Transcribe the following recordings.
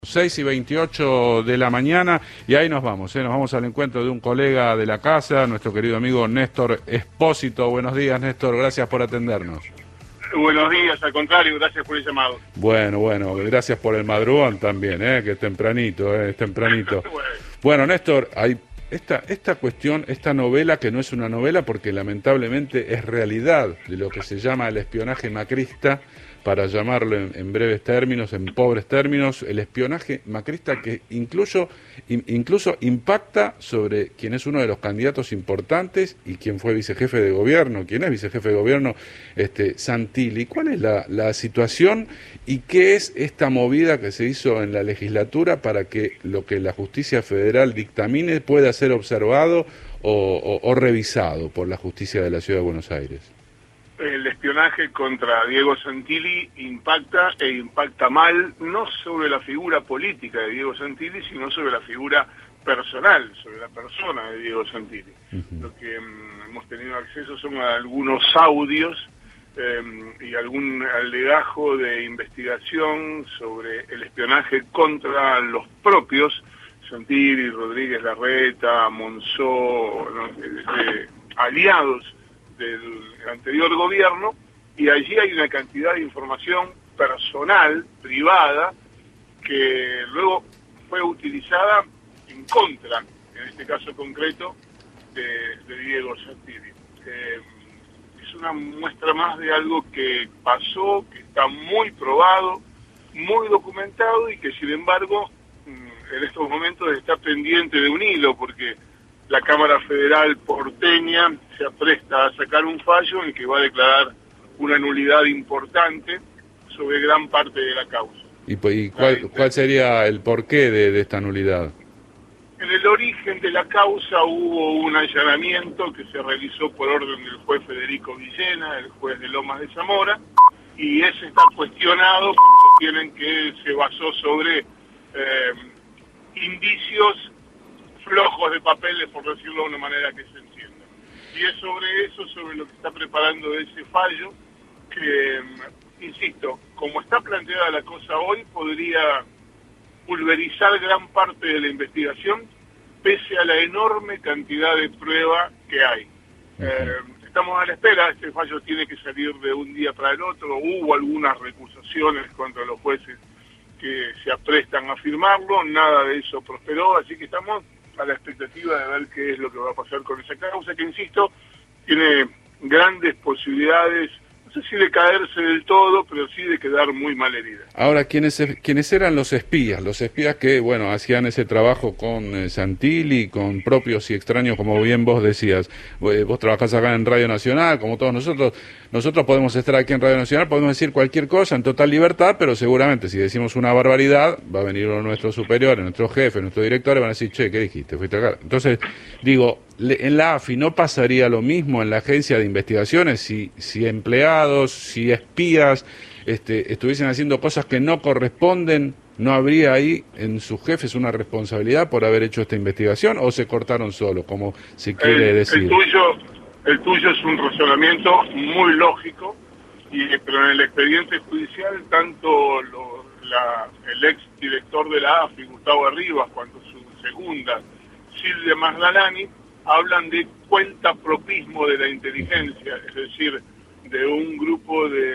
6:28 de la mañana y ahí nos vamos al encuentro de un colega de la casa, nuestro querido amigo Néstor Espósito. Buenos días, Néstor, gracias por atendernos. Buenos días, al contrario, gracias por el llamado. Bueno, gracias por el madrugón también, que es tempranito. Bueno, Néstor, hay esta cuestión, esta novela que no es una novela porque lamentablemente es realidad de lo que se llama el espionaje macrista, para llamarlo en breves términos, en pobres términos, el espionaje macrista que incluso impacta sobre quien es uno de los candidatos importantes y quien fue vicejefe de gobierno, quien es vicejefe de gobierno, Santilli. ¿Cuál es la situación y qué es esta movida que se hizo en la legislatura para que lo que la justicia federal dictamine pueda ser observado o revisado por la justicia de la Ciudad de Buenos Aires? El espionaje contra Diego Santilli impacta mal, no sobre la figura política de Diego Santilli, sino sobre la figura personal, sobre la persona de Diego Santilli. Lo que hemos tenido acceso son a algunos audios y algún alegajo de investigación sobre el espionaje contra los propios Santilli, Rodríguez Larreta, Monzó, aliados del anterior gobierno, y allí hay una cantidad de información personal, privada, que luego fue utilizada en contra, en este caso concreto, de Diego Santilli. Es una muestra más de algo que pasó, que está muy probado, muy documentado y que sin embargo en estos momentos está pendiente de un hilo, porque la Cámara Federal porteña se apresta a sacar un fallo en el que va a declarar una nulidad importante sobre gran parte de la causa. ¿Y cuál sería el porqué de esta nulidad? En el origen de la causa hubo un allanamiento que se realizó por orden del juez Federico Villena, el juez de Lomas de Zamora, y ese está cuestionado porque sostienen que se basó sobre indicios flojos de papeles, por decirlo de una manera que se entienda. Y es sobre eso, sobre lo que está preparando ese fallo, que, insisto, como está planteada la cosa hoy, podría pulverizar gran parte de la investigación, pese a la enorme cantidad de prueba que hay. Estamos a la espera, este fallo tiene que salir de un día para el otro, hubo algunas recusaciones contra los jueces que se aprestan a firmarlo, nada de eso prosperó, así que estamos a la expectativa de ver qué es lo que va a pasar con esa causa, que insisto, tiene grandes posibilidades, no sé si de caerse del todo, pero sí de quedar muy mal herida. Ahora, ¿quiénes eran los espías? Los espías que, bueno, hacían ese trabajo con Santilli, con propios y extraños, como bien vos decías. Vos trabajás acá en Radio Nacional, como todos nosotros podemos estar aquí en Radio Nacional, podemos decir cualquier cosa en total libertad, pero seguramente si decimos una barbaridad, va a venir uno de nuestros superiores, nuestros jefes, nuestros directores, van a decir, che, ¿qué dijiste? Fuiste acá. Entonces, digo, en la AFI no pasaría lo mismo en la agencia de investigaciones si empleados, si espías estuviesen haciendo cosas que no corresponden. ¿No habría ahí en sus jefes una responsabilidad por haber hecho esta investigación o se cortaron solo, como se quiere decir? El tuyo es un razonamiento muy lógico, pero en el expediente judicial tanto el ex director de la AFI, Gustavo Arribas, cuanto su segunda, Silvia Magdalani, hablan de cuentapropismo de la inteligencia, es decir, de un grupo de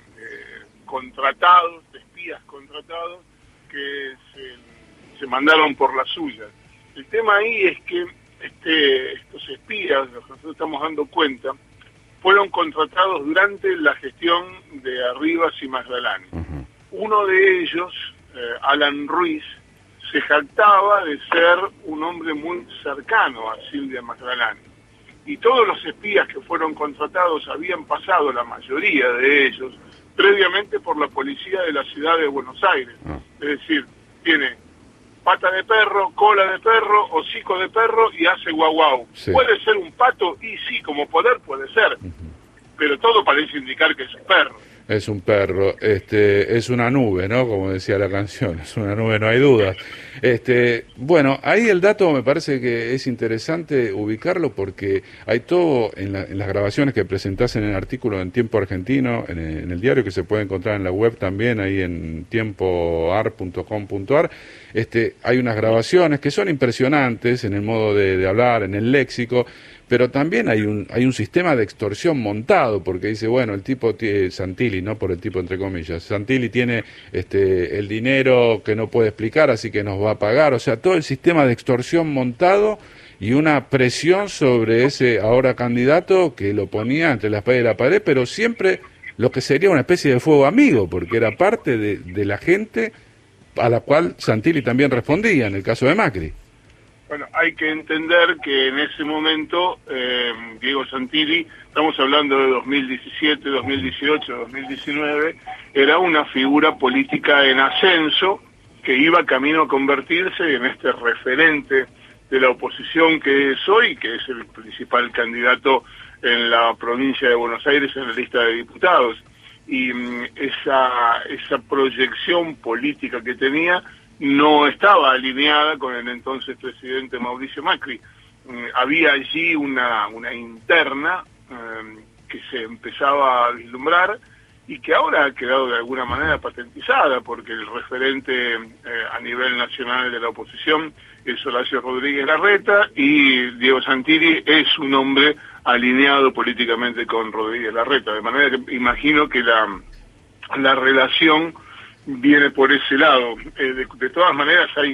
contratados, de espías contratados, que se mandaron por las suyas. El tema ahí es que estos espías, los que nosotros estamos dando cuenta, fueron contratados durante la gestión de Arribas y Magdalani. Uno de ellos, Alan Ruiz, se jactaba de ser un hombre muy cercano a Silvia Magdalani. Y todos los espías que fueron contratados habían pasado, la mayoría de ellos, previamente por la policía de la ciudad de Buenos Aires. Es decir, tiene pata de perro, cola de perro, hocico de perro y hace guau guau. Sí. ¿Puede ser un pato? Y sí, como poder puede ser. Pero todo parece indicar que es un perro. Es un perro, es una nube, ¿no? Como decía la canción, es una nube, no hay dudas. Bueno, ahí el dato me parece que es interesante ubicarlo porque hay todo en las grabaciones que presentás en el artículo en Tiempo Argentino, en el diario que se puede encontrar en la web también, ahí en tiempoar.com.ar. Hay unas grabaciones que son impresionantes en el modo de hablar, en el léxico. Pero también hay un sistema de extorsión montado, porque dice, bueno, el tipo, Santilli, no por el tipo entre comillas, Santilli tiene el dinero que no puede explicar, así que nos va a pagar, o sea, todo el sistema de extorsión montado y una presión sobre ese ahora candidato que lo ponía entre la espada y la pared, pero siempre lo que sería una especie de fuego amigo, porque era parte de la gente a la cual Santilli también respondía, en el caso de Macri. Bueno, hay que entender que en ese momento Diego Santilli, estamos hablando de 2017, 2018, 2019, era una figura política en ascenso que iba camino a convertirse en este referente de la oposición que es hoy, que es el principal candidato en la provincia de Buenos Aires en la lista de diputados. Y esa proyección política que tenía no estaba alineada con el entonces presidente Mauricio Macri. Había allí una interna que se empezaba a vislumbrar y que ahora ha quedado de alguna manera patentizada, porque el referente a nivel nacional de la oposición es Horacio Rodríguez Larreta y Diego Santilli es un hombre alineado políticamente con Rodríguez Larreta, de manera que imagino que la relación viene por ese lado. De todas maneras, hay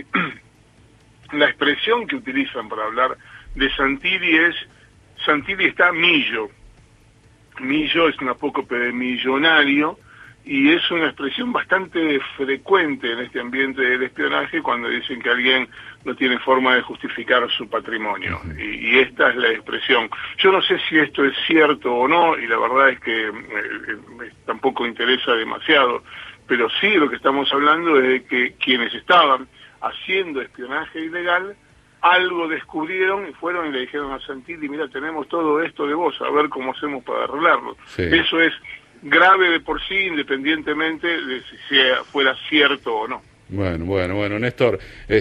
la expresión que utilizan para hablar de Santilli es: Santilli está millo. Millo es un apócope de millonario y es una expresión bastante frecuente en este ambiente del espionaje cuando dicen que alguien no tiene forma de justificar su patrimonio. Y esta es la expresión. Yo no sé si esto es cierto o no, y la verdad es que tampoco interesa demasiado, pero sí lo que estamos hablando es de que quienes estaban haciendo espionaje ilegal algo descubrieron y fueron y le dijeron a Santilli: mira, tenemos todo esto de vos, a ver cómo hacemos para arreglarlo. Sí. Eso es grave de por sí, independientemente de si fuera cierto o no. Bueno, Néstor,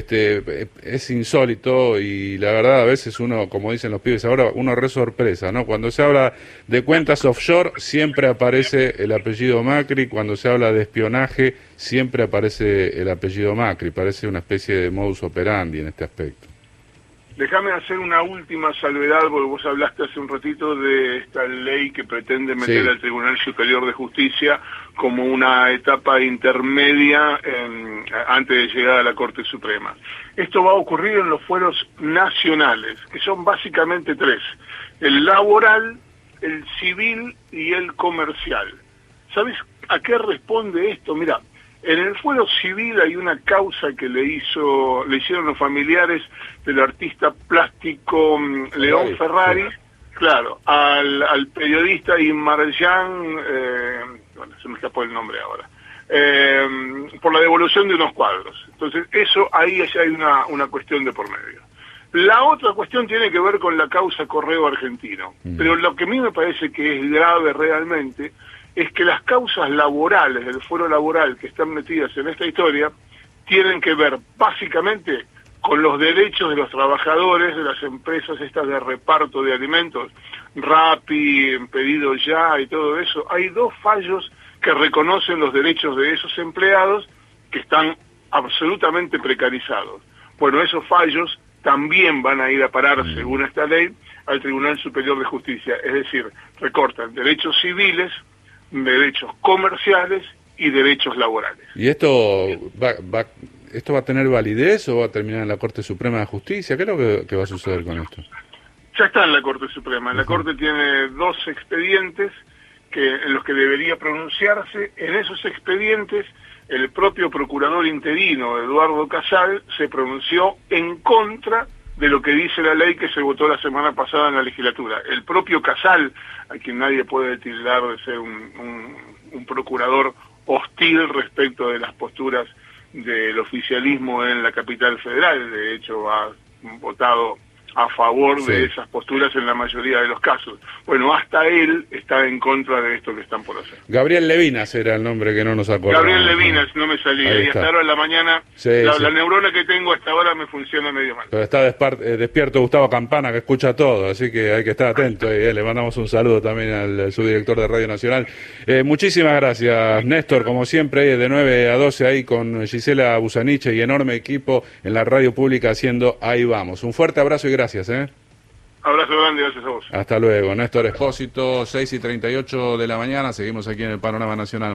es insólito y la verdad a veces uno, como dicen los pibes ahora, uno re sorpresa, ¿no? Cuando se habla de cuentas offshore siempre aparece el apellido Macri, cuando se habla de espionaje siempre aparece el apellido Macri, parece una especie de modus operandi en este aspecto. Déjame hacer una última salvedad, porque vos hablaste hace un ratito de esta ley que pretende meter al Tribunal Superior de Justicia como una etapa intermedia antes de llegar a la Corte Suprema. Esto va a ocurrir en los fueros nacionales, que son básicamente tres: el laboral, el civil y el comercial. ¿Sabes a qué responde esto? Mira, en el fuero civil hay una causa que le hicieron los familiares del artista plástico León Ferrari, claro, al periodista Imarjan, bueno, se me escapó el nombre ahora, por la devolución de unos cuadros. Entonces, eso ahí hay una cuestión de por medio. La otra cuestión tiene que ver con la causa Correo Argentino, pero lo que a mí me parece que es grave realmente es que las causas laborales del fuero laboral que están metidas en esta historia tienen que ver básicamente con los derechos de los trabajadores de las empresas estas de reparto de alimentos, Rappi, Pedido Ya y todo eso. Hay dos fallos que reconocen los derechos de esos empleados que están absolutamente precarizados. Bueno, esos fallos también van a ir a parar, según esta ley, al Tribunal Superior de Justicia. Es decir, recortan derechos civiles, derechos comerciales y derechos laborales. ¿Y esto va a tener validez o va a terminar en la Corte Suprema de Justicia? ¿Qué es lo que va a suceder con esto? Ya está en la Corte Suprema. La Corte tiene dos expedientes en los que debería pronunciarse. En esos expedientes, el propio procurador interino, Eduardo Casal, se pronunció en contra de lo que dice la ley que se votó la semana pasada en la legislatura. El propio Casal, a quien nadie puede tildar de ser un procurador hostil respecto de las posturas del oficialismo en la capital federal, de hecho ha votado a favor Sí. de esas posturas en la mayoría de los casos. Bueno, hasta él está en contra de esto que están por hacer. Gabriel Levinas era el nombre que no nos acordamos. Gabriel Levinas, no me salía, Ahí y está. hasta ahora en la mañana, Sí, sí. la neurona que tengo hasta ahora me funciona medio mal. Pero está despierto Gustavo Campana, que escucha todo, así que hay que estar atento. Y le mandamos un saludo también al subdirector de Radio Nacional. Muchísimas gracias, Néstor, como siempre, de 9 a 12 ahí con Gisela Busaniche y enorme equipo en la radio pública haciendo Ahí Vamos. Un fuerte abrazo y gracias. Abrazo grande, gracias a vos. Hasta luego. Néstor Espósito, 6:38 de la mañana, seguimos aquí en el Panorama Nacional.